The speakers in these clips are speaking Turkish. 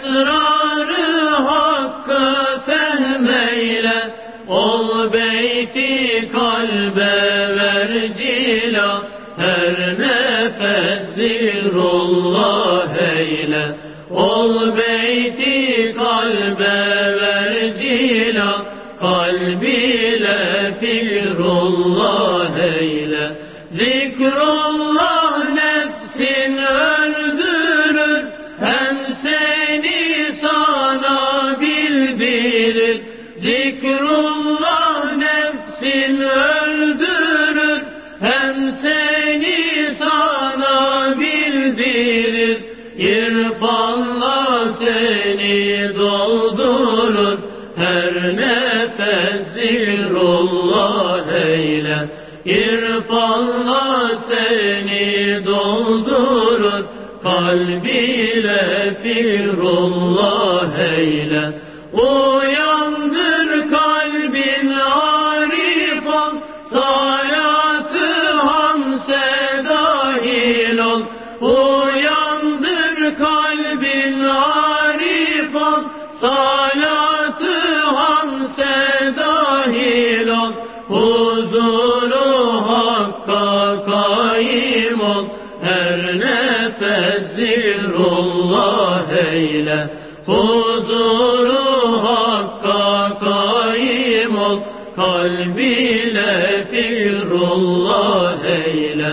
Esrarı hakkı fehmeyle, ol beyti kalbe ver cila. Her nefes zikrullah eyle, ol beyti kalbe ver cila. Kalbiyle fikrullah eyle. Zikrullah nefsin öldürür, hem seni sana bildirir. Zikrullah nefsin öldürür, hem seni sana bildirir. İrfanla seni doldurur, her nefes zikrullah eyle. İrfanla seni doldurur, kalbiyle fikrullah eyle. Uyandır kalbin arif ol, salatı hamse dahil ol. Uyandır kalbin arif ol, salatı hamse dahil ol. Huzuru hakka kaim ol, her nefes zikrullah eyle. Huzuru hakka kaim ol, kalbiyle fikrullah eyle.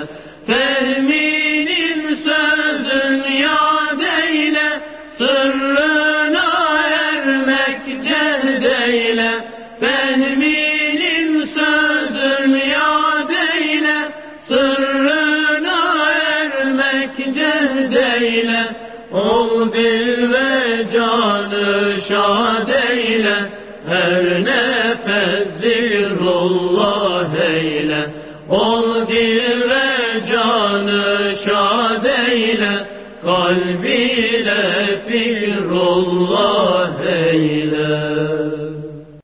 Fehminin sözün yad eyle, sırrına ermek cehd eyle. Fehminin sözün yad eyle, sırrına ermek cehd eyle. Ol dil ve canı şad eyle, her nefes zikrullah eyle. Ol dil ve canı şad eyle, kalbiyle fikrullah eyle.